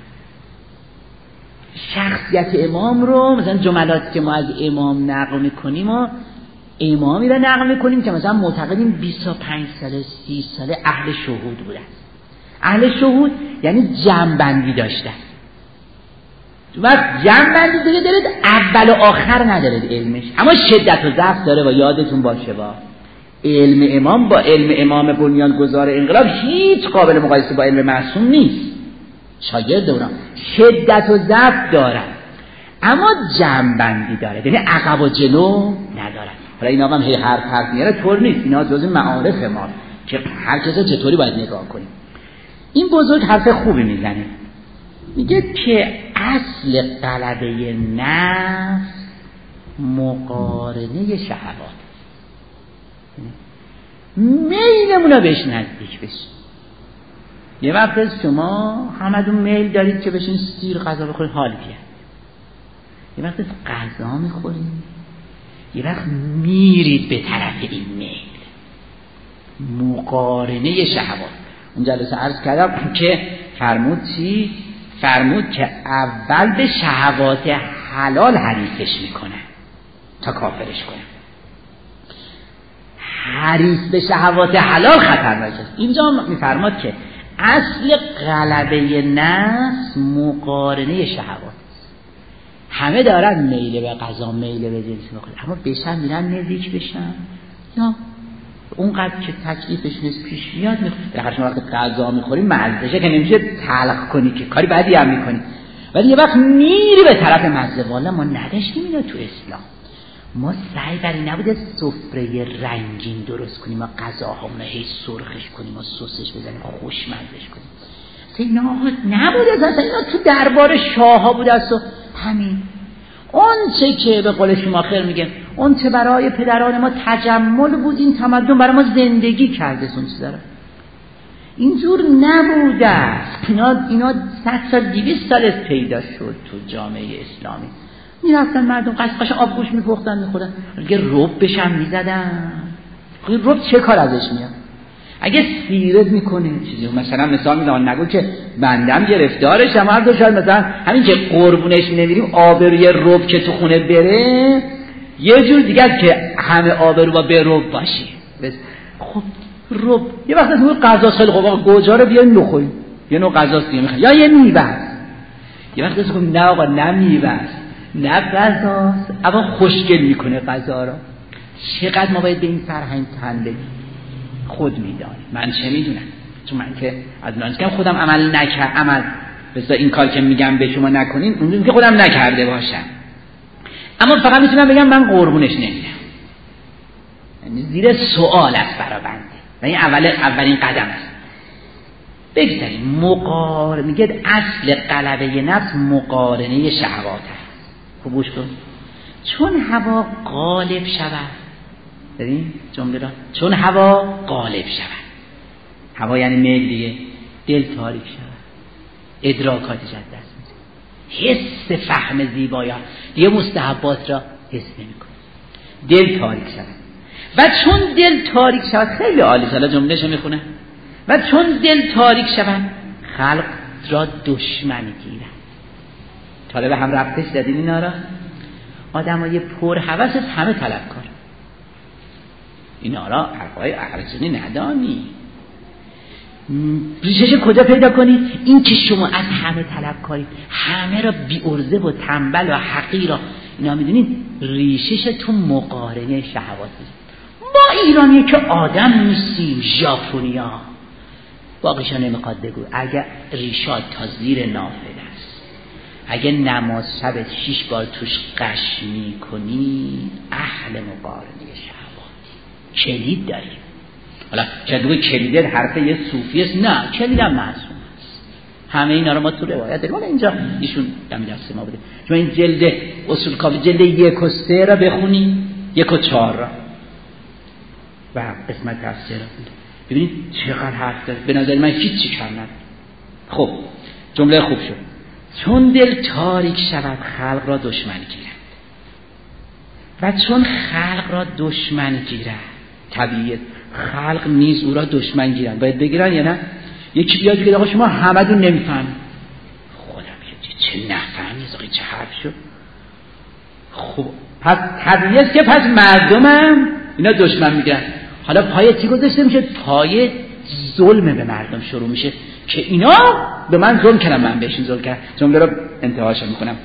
شخصیت امام رو مثلا جملاتی که ما از امام نقل میکنیم و امامی رو نقل میکنیم که مثلا معتقدیم 25 ساله 30 ساله اهل شهود بودن. اهل شهود یعنی جمع‌بندی داشتن. وقت جمع‌بندی دیگه دارید اول و آخر ندارید علمش، اما شدت و ضعف داره. و یادتون باشه با علم امام با علم امام بنیانگذار انقلاب هیچ قابل مقایسه با علم معصوم نیست. شاگرد اونا شدت و ضعف دارن اما جمع‌بندی داره، یعنی عقب و جلو ندارن. حالا اینا هم هی حرف میاره طور نیست، اینا جزء معارف ما که هر کسی چطوری باید نگاه کنیم. این بزرگ حرف خوبی میزنه، میگه که اصل غلبه نفس مقارنه شهوات. میلمونو بهش نزدیک بشین. یه وقت از شما همتون میل دارید که بشین سیر غذا بخورید، حال بیاد. یه وقت از غذا میخورید، یه وقت میرید به طرف این میل. مقارنه شهوات. اون جلسه عرض کردم که فرمود چی؟ فرمود که اول به شهوات حلال حریصش میکنن تا کافرش کنن. حریص به شهوات حلال خطرناک است. اینجا میفرماد که اصل غلبه نفس مقارنه شهوات. همه دارن میل به غذا، میل به جنس میکنن، اما بشن میرن نزدیک بشن یا اونقدر که تکلیفش نیست پیش میاد. بالاخره شما وقتی غذا میخوری مزهشه که نمیشه تلخ کنی که کاری بدی هم میکنی، ولی یه وقت میری به طرف مزه. والا ما نداشتیم اینو تو اسلام. ما سعی بر این نبوده سفره رنگین درست کنیم و غذاهامون هی سرخش کنیم و سسش بزنیم خوشمزهش کنیم. اینا نبوده، اصلا اینا تو دربار شاه ها بوده است. و همین اون چه که به قول شما خیر میگه اون چه برای پدران ما تجمل بود، این تمدن برای ما زندگی کرده. اون چیزا اینجور نبوده. اینا 100 سال 200 سال پیدا شد تو جامعه اسلامی. میرفتن مردم قشقش آبگوش میپختن میخوردن، اگه رب بشن میزدن. رب چه کار ازش میاد؟ اگه سیرت میکنه چیزی، مثلا مثال میزنم نگو که بندم گرفتارش، اما هر دو شاید مثلا همین که قربونش نمیریم آبروی رب که تو خونه بره یه جور دیگه است که همه آبرو با به رب باشی. خب رب یه وقت از اون غذاست خیلی خوب، گوجا رو بیاین نخوریم، یه نوع غذاست دیگه میخواد، یا یه میوه. یه وقت از نه آقا نه میوه نه غذاست، اما خوشگل میکنه غذا رو. چقدر ما باید به این فرهنگ تن بدیم؟ خود میدانی، من چه میدونم، چون من که از لانسکم خودم عمل بسا این کار که میگم به شما نکنین اون که خودم نکرده باشم، اما فقط میتونم بگم من قربونش نمیدم. یعنی زیر سوال است برا بنده و این اولین قدم است. بگذاریم میگه اصل غلبه نفس مقارنه شهوات است. خوب گوش کن. چون هوا غالب شود، ببین جمله را، چون هوا غالب شود، هوا یعنی میل دیگه، دل تاریک شود، ادراکاتش از دست میره، حس فهم زیبایان یه مستحبات را حس نمیکنه، دل تاریک شود. و چون دل تاریک شود، خیلی عالی، حالا جملهشو میخونه، و چون دل تاریک شود خلق را دشمن گیرد. طالب هم ربطش دادین اینا را؟ آدمای پر هوس همه طلبکار، اینا را حرفای اهل‌سنی ندانی. ریشش کجا پیدا کنید؟ این که شما از همه طلبکارید، همه را بی ارزه و تنبل و حقیر را اینا میدونید ریشش تو مقارنه شهوات است. ما ایرانی که آدم نیستیم، ژاپنیا باقیشا نمیخواد بگو. اگر ریشات تا زیر نافل است، اگه نماز شب 6 بار توش قش میکنی، اهل مقارنه شهواتی. کلید داریم. حالا شاید بگوی کلیده حرف یه صوفی است. نه، کلیدم معصوم است. همه اینا رو ما تو روایت داریم. حالا اینجا ایشون دمی دست ما بوده. شما این جلد اصول کافی جلد 1 و 3 را بخونی، 1 و 4 را و قسمت از 3 را ببینید چقدر حرف داره. به نظر من هیچی کم نداره. خب جمله خوب شد. چون دل تاریک شود خلق را دشمن گیرد، و چون خلق را دشمن گیرد، طبیعیه خلق نیز او را دشمن گیرن. باید بگیرن یا نه؟ یکی بیاد بگه آقا شما همتون نمیفهم. خودم چه نفهمی آقا چه حرف شد. خب پس طبیعیه که پس مردمم اینا دشمن میگیرن. حالا پای چی گذاشته میشه؟ پای ظلم به مردم شروع میشه که اینا به من ظلم کردن، من بهشون ظلم کردم. جمله رو انتهاش میکنم.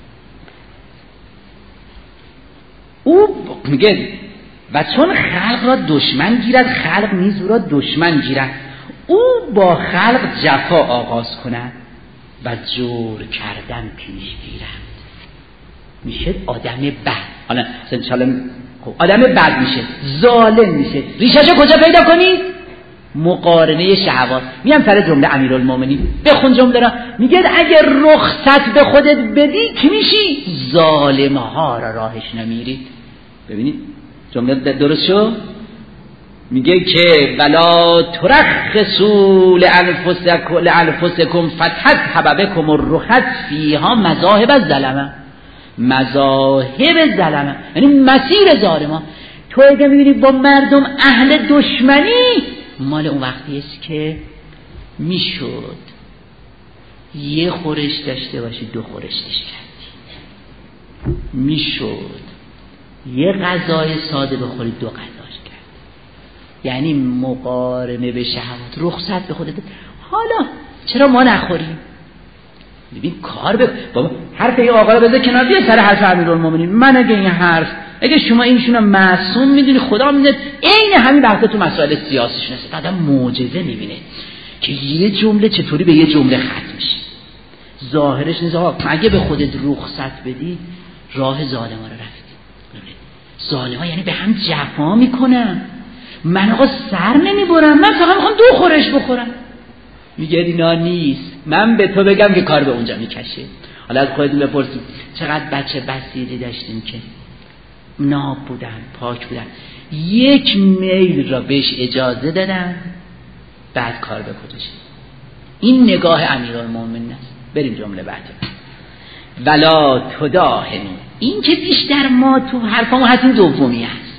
او میگه و چون خلق را دشمن گیرد، خلق نیز او را دشمن گیرد. او با خلق جفا آغاز کند و جور کردن پیش گیرد. میشه آدم بد. حالا آدم بد میشه، ظالم میشه. ریشه‌شو کجا پیدا کنی؟ مقارنه شهوات. میام سر جمله امیرالمومنین، بخون جمله را. میگه اگر رخصت به خودت بدی کی میشی؟ ظالم ها را راهش نمیرید. ببینید جمله درست شو. میگه که ولا ترخصوا لانفسکم فتذهب بكم الرخص فیها مذاهب الظلمه. مذاهب ظلمه یعنی مسیر ظالما. تو اگه میبینی با مردم اهل دشمنی، مال اون وقتی است که میشد یه خورش داشته باشی 2 خورش کردی، میشد یه غذای ساده بخوری 2 غذاش کرد. یعنی مقارنه به شهوات. رخصت به خودت. حالا چرا ما نخوریم؟ ببین کار بابا حرف این آقا رو بذار کنار، بیا سر حرف امیرالمومنین. من اگه این حرف، اگه شما اینشون معصوم میدونی، خدا میدونه عین همین بحثا تو مسائل سیاسیش نست. آدم معجزه میبینه که یه جمله چطوری به یه جمله ختم میشه. ظاهرش نیست آقا اگه به خودت رخصت بدی راه ظالما رو رفتی. ظالما یعنی به هم جفا میکنن. من آقا سر نمیبرم، من فقط میخوام 2 خورش بخورم. میگه اینا نیست. من به تو بگم که کار به اونجا میکشه. حالا از خودتون بپرسید چقدر بچه بسیاری داشتیم که ناب بودن، پاک بودن، 1 میل را بهش اجازه دادن، بعد کار بکنش. این نگاه امیرالمومنین است. بریم جمله بعد. ولا تداهنوا. این که بیشتر ما تو حرفامون هست این دومی است.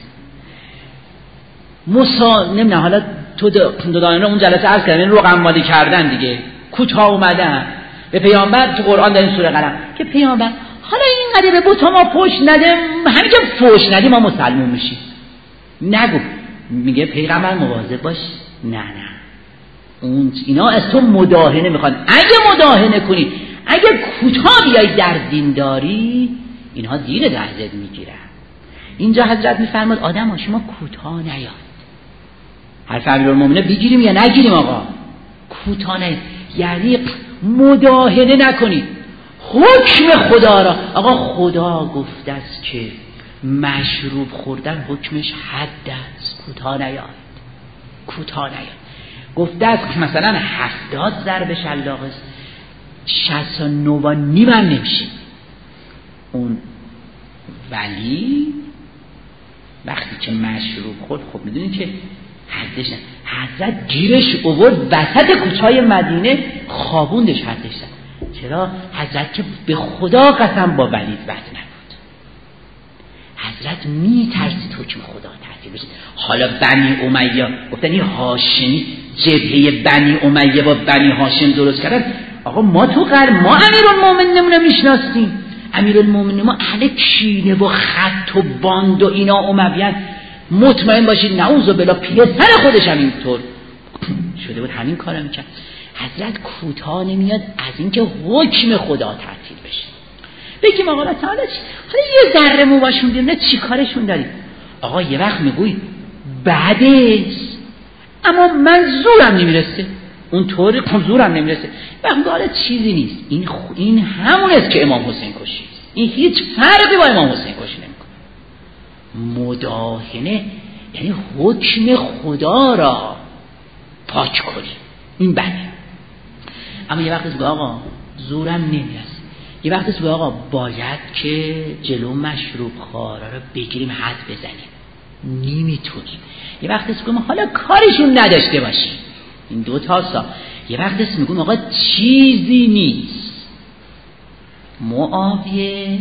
نمیدونم حالا تو دادن اون جلسه عرض کردن رقم مالی کردن دیگه، کوتاه اومدن به پیامبر. تو قرآن در این سوره قلم که پیامبر حالا این قضیه به بوتا ما فوش نده، همین که فوش ندی ما مسلمون میشیم. نگو. میگه پیغمبر مواظب باش. نه اون اینا از تو مداهنه میخوان. اگه مداهنه کنی، اگه کوتاه بیای در دینداری، اینها دین دهزت میگیرن. اینجا حضرت میفرماد آدم ها شما کوتاه نیاد. حرف امیرالمومنین بگیریم یا نگیریم آقا؟ کوتاه نیاد یعنی مداهنه نکنید. حکم خدا را، آقا خدا گفته است که مشروب خوردن حکمش حد است. کوتاه نیاد. گفته است مثلا 70 ضرب شلاق است، 69 نیم هم نمیشه. اون ولی وقتی که مشروب خورد، خب میدونید که حدش نه. حضرت گیرش آورد وسط کوچه‌های مدینه، خوابوندش حدش نه. چرا؟ حضرت که به خدا قسم با ولید بد نبود. حضرت میترسید حکم خدا تعطیل بشه. حالا بنی امیه گفتن این هاشمی، جبهه بنی امیه با بنی هاشم درست کردن. آقا ما تو ما امیرالمومنین نمونه میشناستیم. امیرالمومنین ما اهل کینه و خط و باند و اینا امیان. مطمئن باشید نعوذ بالله پسر خودش هم اینطور شده بود، همین کارو میکرد. حضرت کوتاه نمیاد از اینکه حکم خدا تعطیل بشه. بگیم آقا تعالی حالا یه ذره موباشون بیرونه چی کارشون داریم؟ آقا یه وقت میگوی بعدش اما من زورم نمیرسه، اون طوری زورم نمیرسه، وقت حالا چیزی نیست، این همون است که امام حسین کشید، این هیچ فرقی با امام حسین کشی نمیکنه. مداهنه یعنی حکم خدا را پاک کنی، این بده. اما یه وقت میگه آقا زورم نمیرسه، یه وقت میگه آقا باید که جلو مشروب خوارا رو بگیریم، حد بزنیم، نمیتونیم. یه وقت میگم حالا کارشون نداشته باشیم، این دو تا یه وقت میگم آقا چیزی نیست. معاویه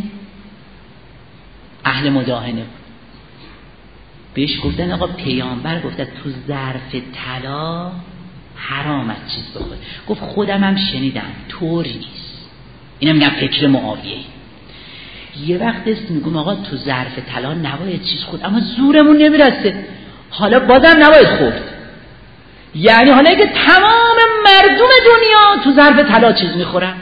اهل مداهنه بود، بهش گفتن آقا پیامبر گفته تو ظرف طلا حرام از چیز بخور. گفت خودم هم شنیدم طوری نیست، اینم میگم فکر معاویه. یه وقت است میگم آقا تو ظرف طلا نباید چیز خورد، اما زورمون نمیرسه، حالا بازم نباید خورد. یعنی حالا اگه تمام مردم دنیا تو ظرف طلا چیز میخورن،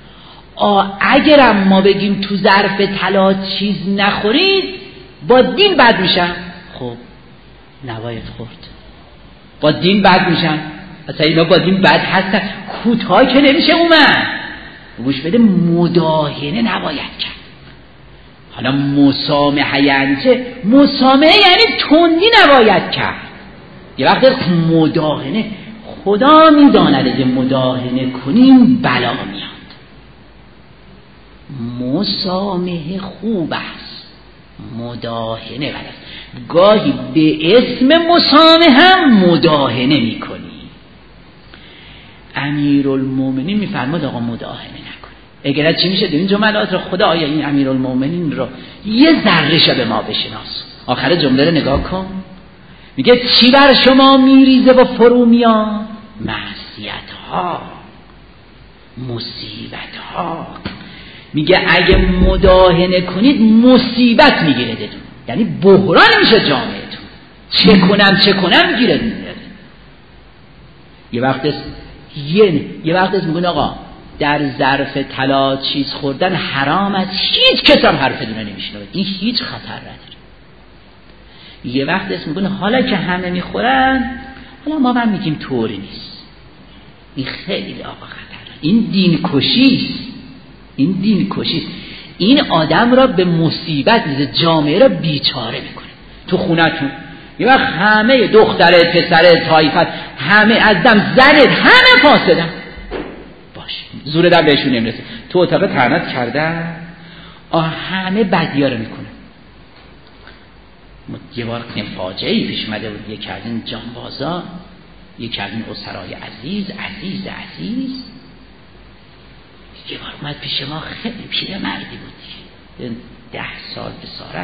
اگرم ما بگیم تو ظرف طلا چیز نخورید با دین بد میشن، خب نباید خورد، با دین بد میشن. اصلا اینا با دین بد هستن، کوتاه که نمیشه اومد. گوش بده، مداهنه نباید کرد. حالا مسامحه یعنی چه؟ مسامحه یعنی تندی نباید کرد. یه وقت مداهنه خدا میداند اگه مداهنه کنیم بلا میاد. مسامحه خوب است، مداهنه بد است. گاهی به اسم مسامحه مداهنه میکنی. امیرالمومنین میفرماد آقا مداهنه نکنی. اگر چی میشه؟ این جملات رو خدا آیا این امیرالمومنین رو یه ذره شو به ما بشناس. آخر جمله رو نگاه کن، میگه چی بر شما میریزه و فرو میاد؟ معصیت ها، مصیبت ها. میگه اگه مداهنه کنید مصیبت میگیره دتون، یعنی بحران میشه جامعهتون. چه کنم گیره میاد. یه وقت است میگن آقا در ظرف طلا چیز خوردن حرام است، هیچ کس هم حرف دونه نمیشنوه، این هیچ خطر نداره. یه وقت است میگن حالا که همه میخورن، حالا ما هم میگیم طوری نیست. این خیلی آقا خطر، این دین کشیست. این دین کشیست. این آدم را به مصیبت میزه، جامعه را بیچاره میکنه. تو خونتون یه وقت همه دختره پسره طایفت همه از دم زنت همه فاسدن، باش زور دم بهشون نمیرسه، تو اتاق تعنت کردن همه بدیا رو میکنه. یه بار که فاجعه‌ای پیش اومده بود، یکی از این جانبازا، یکی از این اسرای عزیز یه بار اومد پیش ما، خیلی پیر مردی بود، 10 سال بسارت،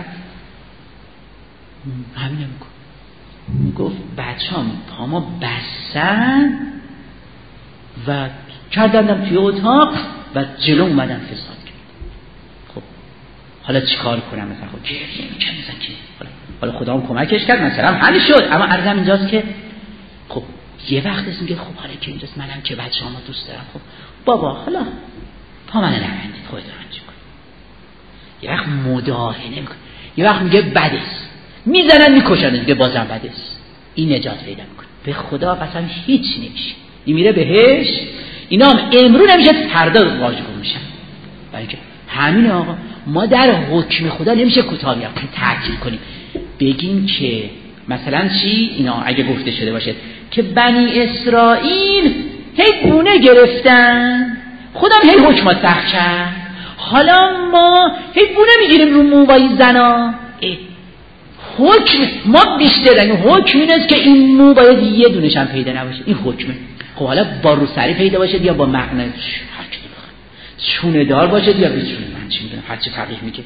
همین گفت بچه‌ام پامو بستن و کردندم توی اتاق و جلو اومدن فساد کرد. خب حالا چیکار کنم؟ مثلا خب گریه میکنم مثلا که حالا خدا هم کمکش کرد، مثلا حل شد. اما عرضم اینجاست که خب یه وقت است میگه خب حالا که اینجاست منم که بچه‌امو دوست دارم، خب بابا حالا پا منو نبندید، خودت رنج کن. یه وقت مداهنه میکنه، یه وقت میگه بدست، میزنن میکشن، دیگه بازم بدست، این نجات پیدا میکنه. به خدا قسم هیچ نمیشه، این میره بهش، اینا هم امرو نمیشه فردا واجب میشن. برای که همین آقا ما در حکم خدا نمیشه کوتاه بیام تعطیل کنیم، بگیم که مثلا چی اینا اگه گفته شده باشه که بنی اسرائیل هی گونه گرفتن، خودم هی حکم سخت کرد، حالا ما هی گونه میگیریم رو موهای زنا. حکم ما بیشتر این حکم این است که این مو باید یه دونش هم پیدا نباشه، این حکمه. خب حالا با روسری پیدا باشه یا با مغنه چونه دار باشه یا بیچونه، من چی میدونم، هرچی فقیه میگه.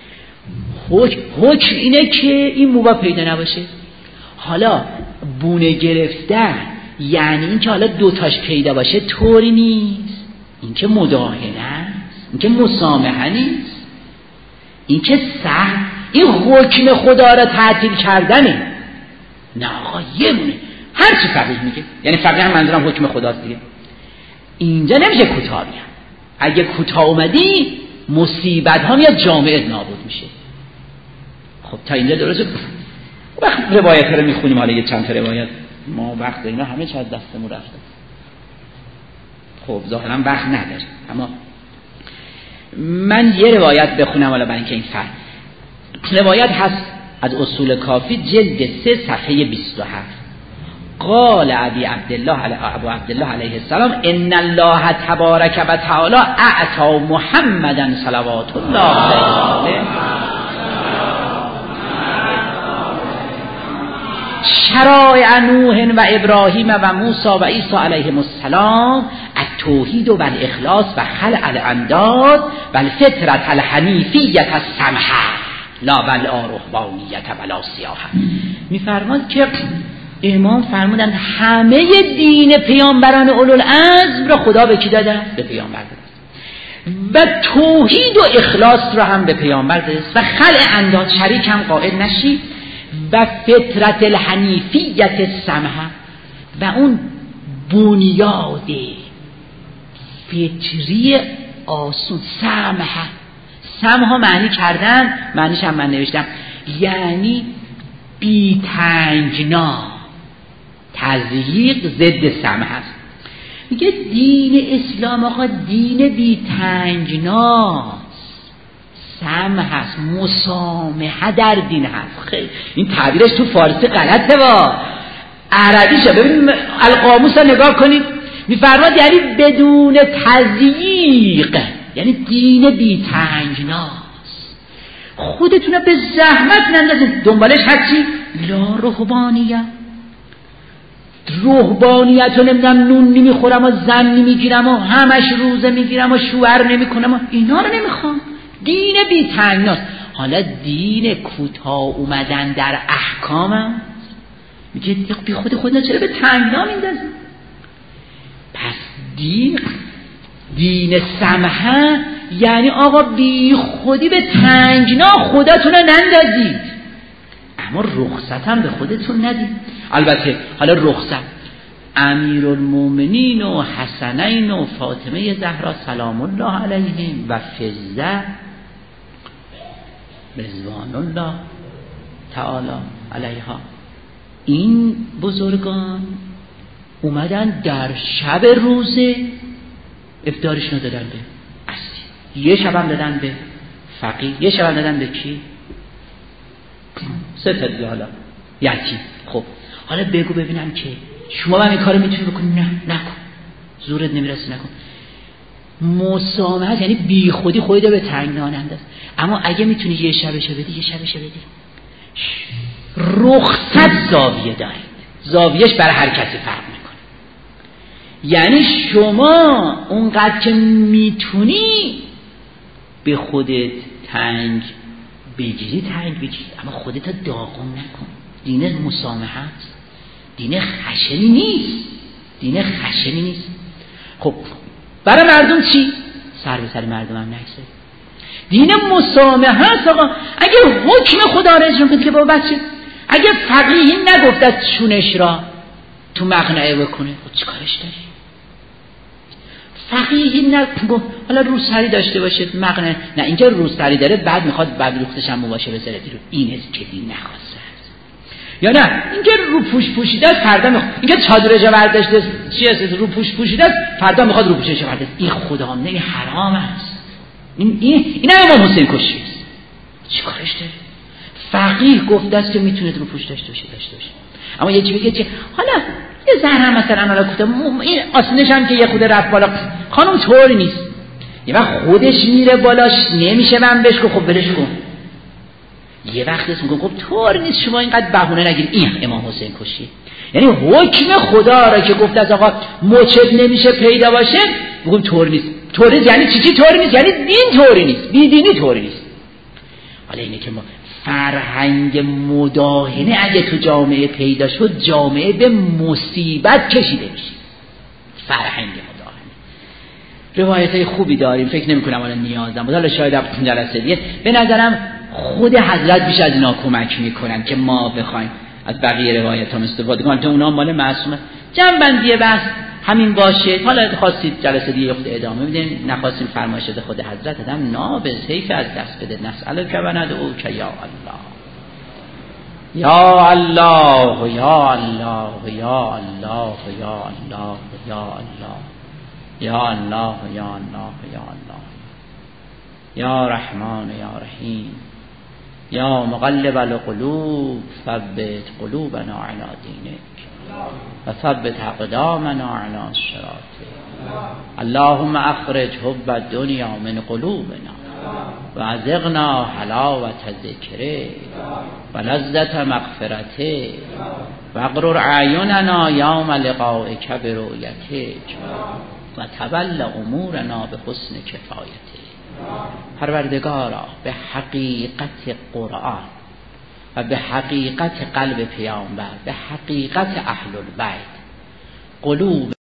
حکم اینه که این مو پیدا نباشه. حالا بونه گرفتن یعنی این که حالا دوتاش پیدا باشه طوری نیست، این که مداهنه است، این که مسامحه نیست، این که این حکم خدا را تعطیل کردنه. نه آقا یه مونه، هر چی فقیه میگه، یعنی فقیه هم منظورم حکم خداست دیگه. اینجا نمیشه کوتاه بیان، اگه کوتاه اومدی مصیبت ها میاد، جامعه نابود میشه. خب تا اینجا درسته. وقت روایت رو میخونیم، حالا یه چند تا روایت، ما وقت اینا همه چه از دستمون رفته. خب ظاهرا وقت نداره، اما من یه روایت بخونم حالا برای اینکه این فرق. روایت هست از اصول کافی جلد 3 صفحه 27. قال ابو عبدالله علیه السلام ان الله تبارک و تعالی اعطى محمدا صلوات الله علیه شرائع نوح و ابراهیم و موسی و عیسی علیهم السلام التوحید و الاخلاص و خلع الانداد و الفطرة الحنیفیة السمحة لا بل رهبانیت ولا سیاحة. میفرماد که امام فرمودند همه دین پیامبران اولوالعزم را خدا به کی دادن؟ به پیامبر داد و توحید و اخلاص را هم به پیامبر داد و خلع انداد، شریک هم قائل نشی، و فطرت الحنیفیت سمحه و اون بنیاد فطری آسون. سمحه معنی کردن، معنیش هم من نوشتم یعنی بی تنگنا. تضییق ضد سمحه است. میگه دین اسلام آقا دین بی تنگناست، سمح هست، مسامحه در دین هست. خیلی این تعبیرش تو فارسی غلطه، با عربیشه ببین القاموس رو نگاه کنید، میفرماد یعنی بدون تضییق، یعنی دین بی تنگناست. خودتون رو به زحمت نندازید دنبالش. هرچی لا رهبانیه، رهبانیت رو نمیدونم نون نمیخورم و زن نمیگیرم و همش روزه میگیرم و شوهر نمیکنم و اینا رو نمیخوام. دین بی تنگناست. حالا دین کوتاه اومدن در احکامم میگه بی خود چرا به تنگنا میندازی؟ پس دین سمحه یعنی آقا بی خودی به تنگنا خودتون رو نندازید، اما رخصت هم به خودتون ندید. البته حالا رخصت امیرالمومنین و حسنین و فاطمه زهرا سلام الله علیهم و فضه رضوان الله تعالی علیها، این بزرگان اومدن در شب روزه افطارشون دادن به اصلی، یه شب هم دادن به فقیر، یه شب هم دادن به کی؟ 3 تا دیگه حالا یتیم. خب حالا بگو ببینم که شما هم این کارو میتونی بکنی؟ نه نکن، زورت نمیرسه، نکن. مسامحه یعنی بی خودی خودت به تنگنا ننداز، اما اگه میتونی یه شبشو بدی یه شبشو بدی. رخصت زاویه دارید، زاویهش برای هر کسی فرق میکنه. یعنی شما اونقدر که میتونی به خودت تنگ بگیری، اما خودت داغون نکن. دین مسامحه است، دین خشنی نیست. خب برای مردم چی؟ سر به سر مردم هم نگذاری. دین مسامحه است آقا. اگه حکم خدا را اجرا کنید که بابا بچه، اگه فقیهی نگفت از چونش را تو مقنعه بکنه، خب چی کارش داری؟ فقیهی نگفت حالا روسری داشته باشه مقنعه، نه اینجا روسری داره بعد میخواد بعد روختش هم مباشه بذاره بیرون، این است که دین نخواسته است. یا نه اینجا رو پوش پوشیده است، فردا میخواد اینجا چادرش برداشته چی است، رو پوش پوشیده است، فردا میخواد رو پوشش برداشته. این خدا نه، این حرام است. این امام حسین کشی است. چی کارش داره؟ فقیه گفته است که میتونه رو پوش داشته باشه. اما یه چی بگه که حالا یه زهر مثلا حالا گفته این آسینش هم که یه خود رفت بالا، خانم طوری نیست، یه وقت خودش میره بالاش نمیشه من بهش خب ولش کن. یه وقت اسم میگم خب طور نیست، شما اینقدر بهونه نگیرید، این امام حسین کشی. یعنی حکم خدا را که گفت از آقا موچد نمیشه پیدا باشه، بگم طور نیست. طور یعنی چی طور نیست؟ یعنی دین طوری نیست، بیدینی طوری نیست. حالا اینه که ما فرهنگ مداهنه اگه تو جامعه پیدا شد، جامعه به مصیبت کشیده میشه. فرهنگ مداهنه. روایتای خوبی داریم، فکر نمی کنم الان نیازم بود، حالا شاید در جلسه دیگه. به نظرم خود حضرت بیش از اینا کمک میکنن که ما بخوایم از بقیه روایت هم استفاده کنیم، تا اونا مال معصومه. جنبندی بحث همین باشه. حالا خواستید جلسه دیگه ادامه بدین، نخواستیم فرمایش خود حضرت هم نابز حیف از دست بده. نسأل که و ندعو که یا الله یا الله یا الله یا الله یا الله یا الله یا الله یا الله یا الله یا رحمان یا رحیم یا مقلب القلوب ثبت قلوبنا علی دینک و ثبت اقدامنا علی صراطک. اللهم اخرج حب الدنیا من قلوبنا و ازغنا حلاوة ذکرک و لذت مغفرتک و اغرر اعیننا یوم لقائک برؤیتک و تول امورنا به حسن کفایتک. پروردگارا به حقیقت قرآن و به حقیقت قلب پیامبر، به حقیقت اهل البیت قلوب